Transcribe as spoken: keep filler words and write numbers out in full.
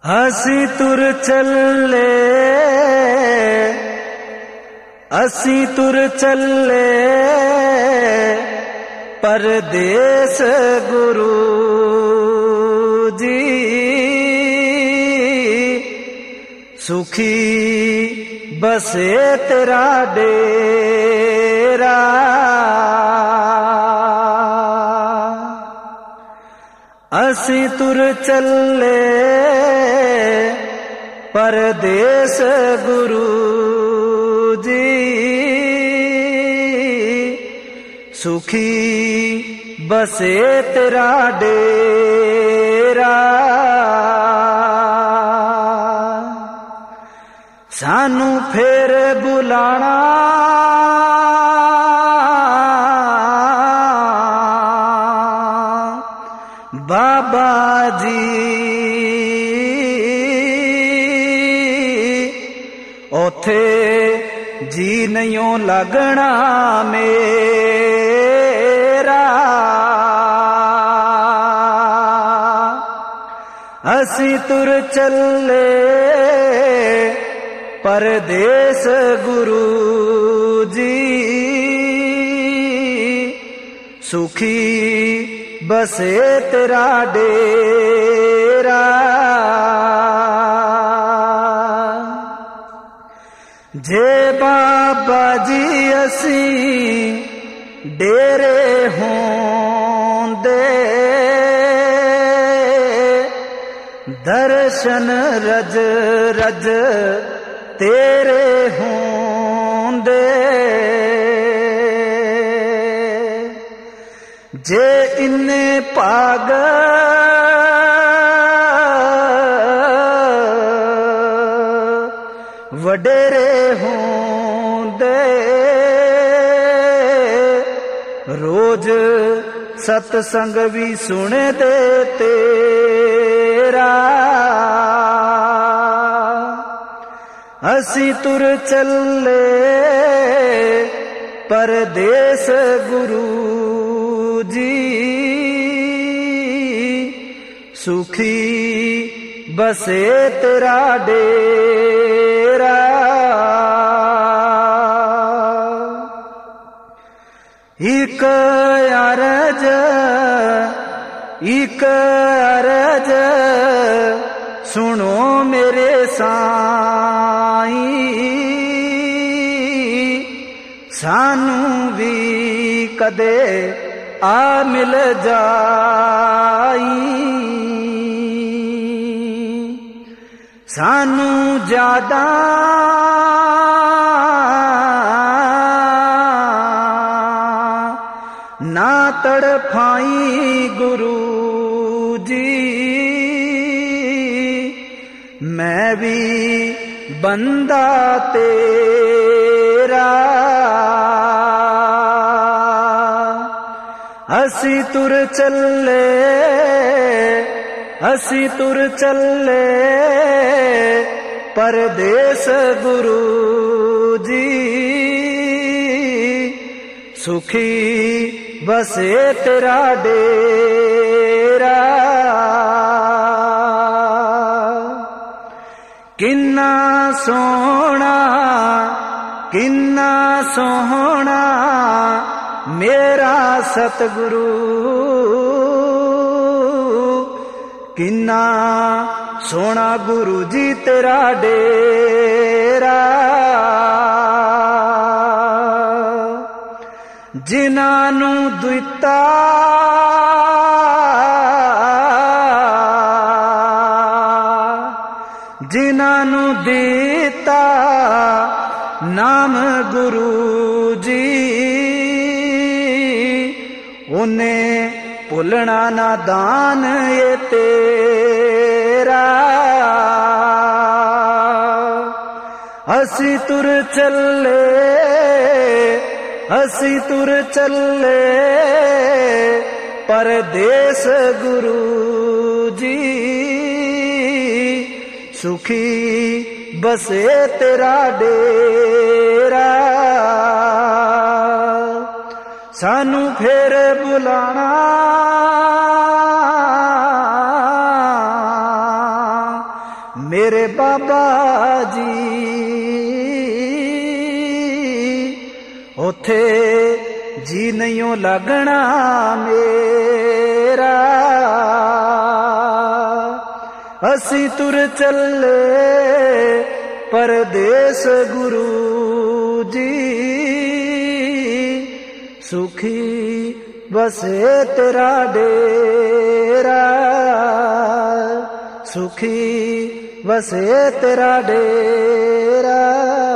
ਅਸੀਂ ਤੁਰ ਚੱਲੇ ਅਸੀਂ ਤੁਰ ਚੱਲੇ ਪਰਦੇਸ ਗੁਰੂ ਜੀ ਸੁਖੀ ਬਸੇ ਤੇਰਾ ਡੇਰਾ ਅਸੀਂ ਤੁਰ ਚੱਲੇ ਪਰਦੇਸ ਗੁਰੂ ਜੀ ਸੁਖੀ ਬਸੇ ਤੇਰਾ ਡੇਰਾ ਸਾਨੂੰ ਫੇਰ ਬੁਲਾਣਾ ਬਾਬਾ ਜੀ ਉਥੇ ਜੀ ਨਹੀਂ ਲੱਗਣਾ ਮੇਰਾ ਅਸੀਂ ਤੁਰ ਚੱਲੇ ਪਰਦੇਸ ਗੁਰੂ ਜੀ ਸੁਖੀ ਬਸੇ ਤੇਰਾ ਡੇਰਾ ਜੇ ਬਾਬਾ ਜੀ ਅਸੀਂ ਡੇਰੇ ਹੋਂਦੇ ਦਰਸ਼ਨ ਰਜ ਰਜ ਤੇਰੇ ਹੋਂਦੇ ਜੇ ਇੰਨੇ ਭਾਗ ਵਡੇਰੇ ਹੋਂਦੇ ਰੋਜ਼ ਸਤਸੰਗ ਵੀ ਸੁਣਦੇ ਤੇਰਾ ਅਸੀਂ ਤੁਰ ਚੱਲੇ ਪਰਦੇਸ ਗੁਰੂ ਜੀ ਸੁਖੀ ਬਸੇ ਤੇਰਾ ਡੇਰਾ ਇਕ ਅਰਜ ਇਕ ਅਰਜ ਸੁਣੋ ਮੇਰੇ ਸਾਈਂ ਸਾਨੂੰ ਵੀ ਕਦੇ ਆ ਮਿਲ ਜਾਈ ਸਾਨੂੰ ਜ਼ਿਆਦਾ ਨਾ ਤੜਫਾਈ ਗੁਰੂ ਜੀ ਮੈਂ ਵੀ ਬੰਦਾ ਤੇਰਾ ਅਸੀਂ ਤੁਰ ਚੱਲੇ ਅਸੀਂ ਤੁਰ ਚੱਲੇ ਪਰਦੇਸ ਗੁਰੂ ਜੀ ਸੁਖੀ ਬਸੇ ਤੇਰਾ ਡੇਰਾ ਕਿੰਨਾ ਸੋਹਣਾ ਕਿੰਨਾ ਸੋਹਣਾ ਮੇਰਾ ਸਤਿਗੁਰੂ ਕਿੰਨਾ ਸੋਹਣਾ ਗੁਰੂ ਜੀ ਤੇਰਾ ਡੇਰਾ ਜਿਨ੍ਹਾਂ ਨੂੰ ਦਿੱਤਾ ਜਿਨ੍ਹਾਂ ਨੂੰ ਦਿੱਤਾ ਨਾਮ ਗੁਰੂ ਜੀ ਉਹਨੇ ਭੁੱਲਣਾ ਨਾ ਦਾਨ ਇਹ ਤੇਰਾ ਅਸੀਂ ਤੁਰ ਚੱਲੇ ਅਸੀਂ ਤੁਰ ਚੱਲੇ ਪਰਦੇਸ ਗੁਰੂ ਜੀ ਸੁਖੀ ਬਸੇ ਤੇਰਾ ਡੇਰਾ ਸਾਨੂੰ ਫੇਰ ਬੁਲਾਣਾ ਮੇਰੇ ਬਾਬਾ ਜੀ ਉੱਥੇ ਜੀ ਨਹੀਂ ਲੱਗਣਾ ਮੇਰਾ ਅਸੀਂ ਤੁਰ ਚੱਲੇ ਪਰਦੇਸ ਗੁਰੂ ਜੀ ਸੁਖੀ ਵਸੇ ਤੇਰਾ ਡੇਰਾ ਸੁਖੀ ਵਸੇ ਤੇਰਾ ਡੇਰਾ